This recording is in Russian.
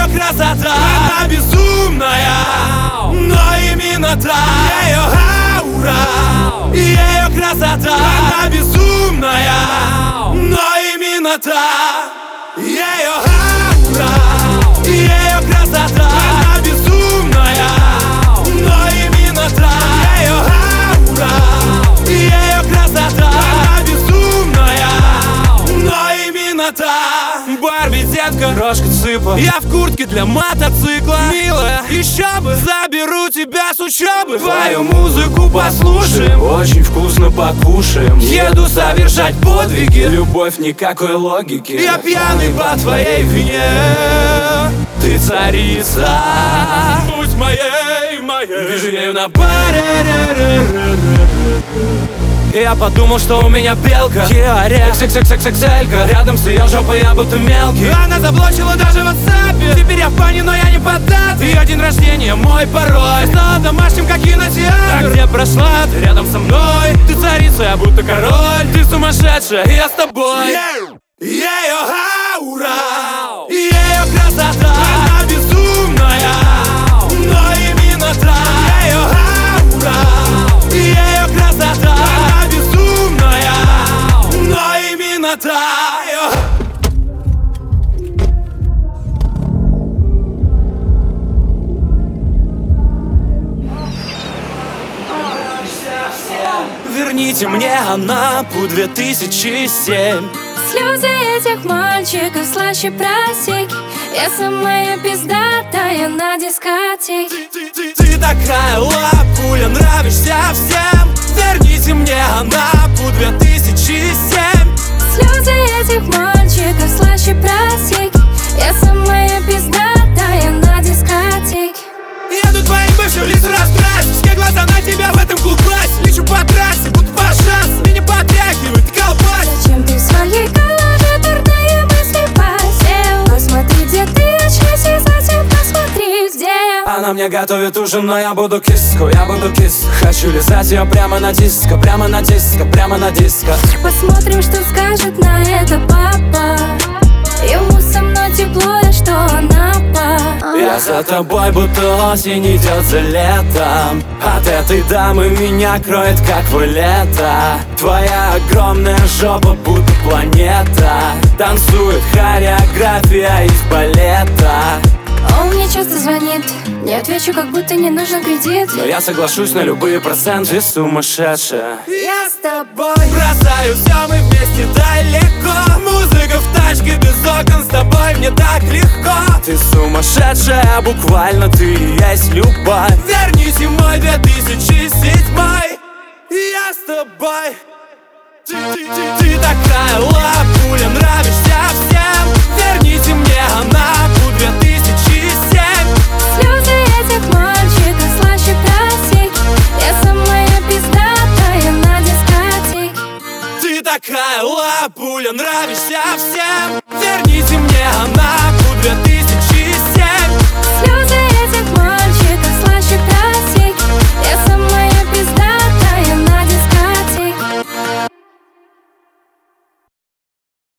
красота, она безумная, но именно та. Ее аура, ее красота, она безумная, но именно та. Ее аура, ее красота, она безумная, но именно та. Ее аура, ее красота, она безумная, но именно та. Барби, детка, рожка цыпа, я в куртке для мотоцикла. Милая, еще бы, заберу тебя с учебы. Твою музыку послушаем, очень вкусно покушаем. еду совершать подвиги. Любовь, никакой логики. Я пьяный по твоей вине. Ты царица, будь моей, моей. Движение на баре. Я подумал, что у меня белка XXXXL-ка. Рядом с ее жопой я будто мелкий. Она заблочила даже в WhatsApp. Теперь я в бане, но я не поддат. Ее день рождения, мой пароль. Стала домашним, как кинотеатр. А где прошла, ты рядом со мной. Ты царица, я будто король. Ты сумасшедшая, и я с тобой. Ее аура, ее красота, она безумная, но именно та. Ее аура, ее красота, она безумная, но именно та. Верните мне Анапу 2007. Слезы этих мальчиков слаще просеки. Я самая пиздатая на дискотеке. Ты такая лапуля, нравишься всем. Верните мне Анапу 2007. Слезы этих мальчиков слаще просеки. Я самая пиздатая на дискотеке. Еду твоим бывшим лицом раскрась. Все глаза на тебя в этом клубасе. Лечу по трассе, будто по шансу. Меня потряхивает колбас. Зачем ты в своей голове дурные мысли посел? Посмотри, где ты, очнись и затем посмотри, где я. Она мне готовит ужин, но я буду киску, я буду кис. Хочу лизать ее прямо на диско, прямо на диско, прямо на диско. Посмотрим, что скажет на это папа. Ему со мной тепло, да что она па. Я за тобой, будто осень идет за летом. От этой дамы меня кроет, как валета. Твоя огромная жопа, будто планета. Танцует хореография из балета. Он мне часто звонит, не отвечу, как будто не нужен кредит. Но я соглашусь на любые проценты, сумасшедшая. Я с тобой бросаю все, мы вместе далеко. Музыка в тачке без окон, с тобой мне так легко. Ты сумасшедшая, буквально ты и есть любовь. Верните мой 2007. Я с тобой. Ты такая лапуля, нравишься всем. Верните мне Анапу 2007. Слезы этих мальчиков слаще просеки. Я самая пиздатая на дискотеке. Ты такая лапуля, нравишься всем. Верните мне Анапу